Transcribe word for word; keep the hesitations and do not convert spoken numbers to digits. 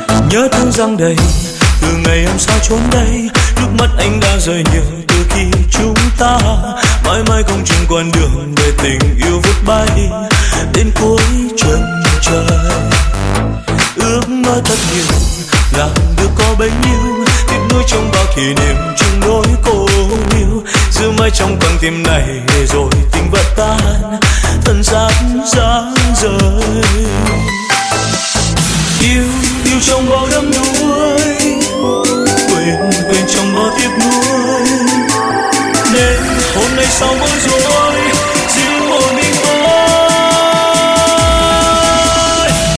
nhớ thương răng đầy từ ngày em xa trốn đây, nước mắt anh đã rơi nhiều từ khi chúng ta mãi mãi không chung con đường để tình yêu vút bay đến cuối chân trời. Ước mơ thật nhiều làm được có bấy nhiêu, tiếc nuối trong bao kỷ niệm chung đôi cô yêu, giữ mãi trong con tim này để rồi tình vỡ tan thân xác giá rời. Yêu yêu trong bao đắm đuối, quên quên trong bao tiếc nuối, nên hôm nay sau mỗi